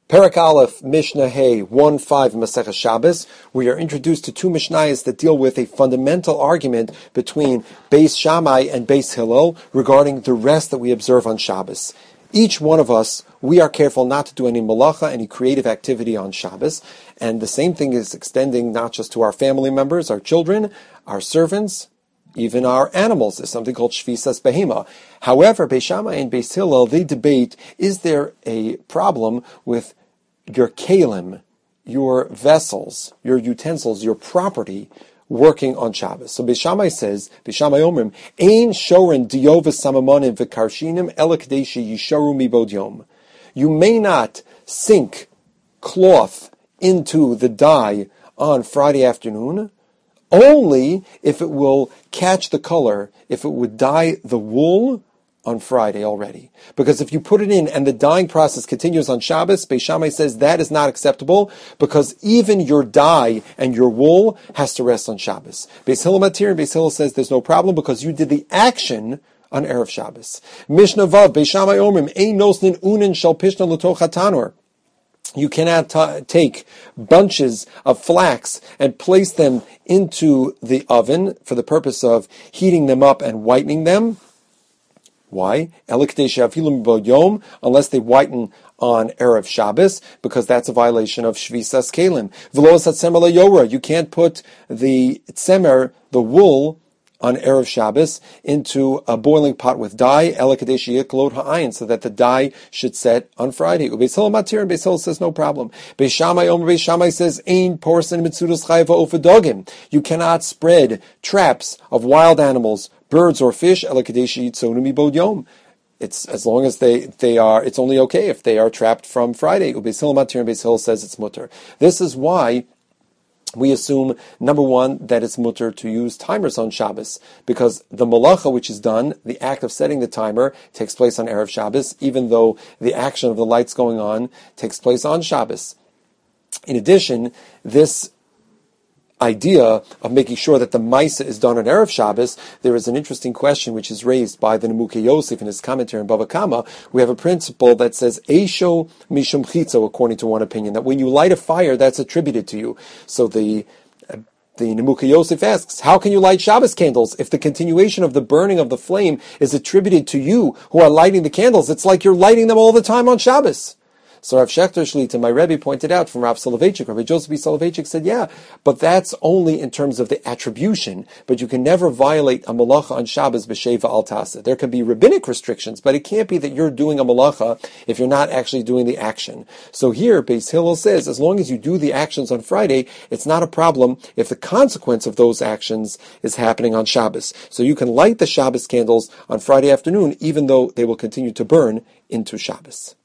Perek Aleph, Mishnah Hey, 1-5 Masechah Shabbos. We are introduced to two Mishnayos that deal with a fundamental argument between Beis Shammai and Beis Hillel regarding the rest that we observe on Shabbos. Each one of us, we are careful not to do any malacha, any creative activity on Shabbos. And the same thing is extending not just to our family members, our children, our servants, even our animals. There's something called Shvisas Behema. However, Beis Shammai and Beis Hillel, they debate, is there a problem with your kalim, your vessels, your utensils, your property, working on Shabbos? So Beis Shammai says, Beis Shammai Omrim, Ein shoren diyovas samamonim v'karshinim ela kadeshi yisharu mibod yom. You may not sink cloth into the dye on Friday afternoon, only if it will catch the color, if it would dye the wool on Friday already. Because if you put it in and the dyeing process continues on Shabbos, Beis Shammai says that is not acceptable because even your dye and your wool has to rest on Shabbos. Beis Hillel Matir and Beis Hillel says there's no problem because you did the action on Erev Shabbos. Mishnah Vav, Beis Shammai Omrim, Ein nosnin unin shel pishna l'toch hatanor. You cannot take bunches of flax and place them into the oven for the purpose of heating them up and whitening them. Why? Unless they whiten on Erev Shabbos, because that's a violation of Shvisas Kelim. You can't put the tzemer, the wool, on Erev Shabbos into a boiling pot with dye, so that the dye should set on Friday. Beis Hillel Matir and Beis Hillel says no problem. Beis Shammai says, Ein porson mitzudas chayva ofedogim. You cannot spread traps of wild animals, birds or fish, it's as long as they are, it's only okay if they are trapped from Friday. Beis Hillel Matir and Beis Hillel says it's mutter. This is why we assume, number one, that it's mutter to use timers on Shabbos, because the malacha which is done, the act of setting the timer, takes place on Erev Shabbos, even though the action of the lights going on takes place on Shabbos. In addition, this idea of making sure that the Maisa is done on Erev Shabbos, there is an interesting question which is raised by the Nemuke Yosef in his commentary in Bava Kama. We have a principle that says, Eisho mishum chitzo, according to one opinion, that when you light a fire, that's attributed to you. So the Nemuke Yosef asks, how can you light Shabbos candles if the continuation of the burning of the flame is attributed to you who are lighting the candles? It's like you're lighting them all the time on Shabbos. So Rav Shechter Shlita, my Rebbe, pointed out from Rav Soloveitchik, Rabbi Joseph B. Soloveitchik said, yeah, but that's only in terms of the attribution, but you can never violate a malacha on Shabbos b'sheva al tasa. There can be rabbinic restrictions, but it can't be that you're doing a malacha if you're not actually doing the action. So here, Beis Hillel says, as long as you do the actions on Friday, it's not a problem if the consequence of those actions is happening on Shabbos. So you can light the Shabbos candles on Friday afternoon, even though they will continue to burn into Shabbos.